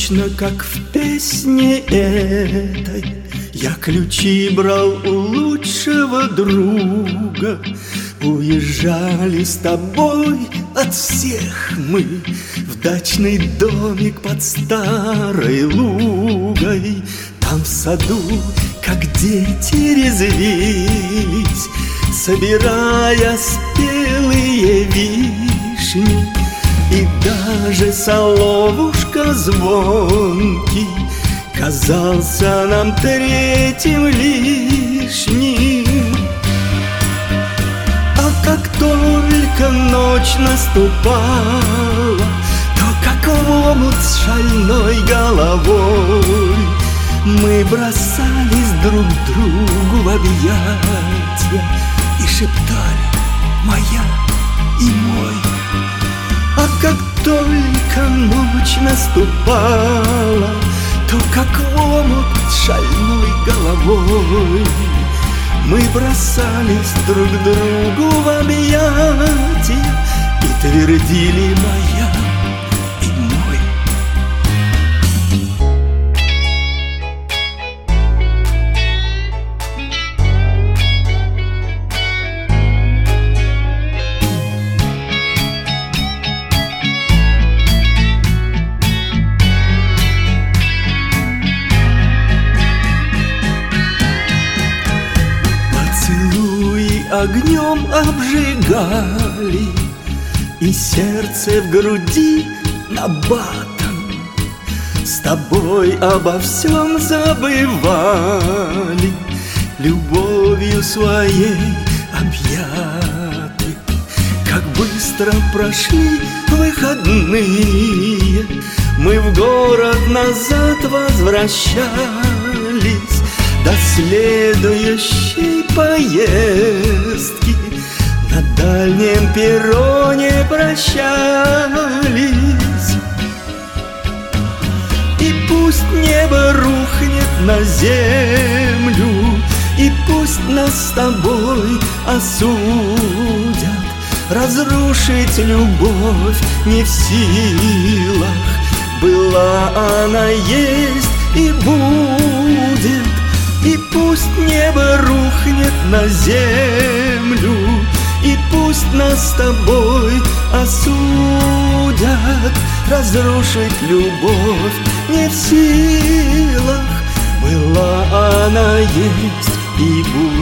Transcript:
точно как в песне этой я ключи брал у лучшего друга. Уезжали с тобой от всех мы в дачный домик под старой лугой. Там в саду, как дети, резвились, собирая спелые вишни. И даже соловушка звонкий казался нам третьим лишним. А как только ночь наступала, то как в омут с шальной головой мы бросались друг другу в объятия и шептали: моя и мой. А как только ночь наступала, то как в омут с шальной головой мы бросались друг другу в объятия и твердили: моя и мой. Огнем обжигали, и сердце в груди набатом. С тобой обо всем забывали, любовью своей объяты. Как быстро прошли выходные, мы в город назад возвращались. До следующей поездки на дальнем перроне прощались. И пусть небо рухнет на землю, и пусть нас с тобой осудят, разрушить любовь не в силах. Была она, есть и будет. И пусть небо рухнет на землю, и пусть нас с тобой осудят, разрушить любовь не в силах. Была она, есть и будет.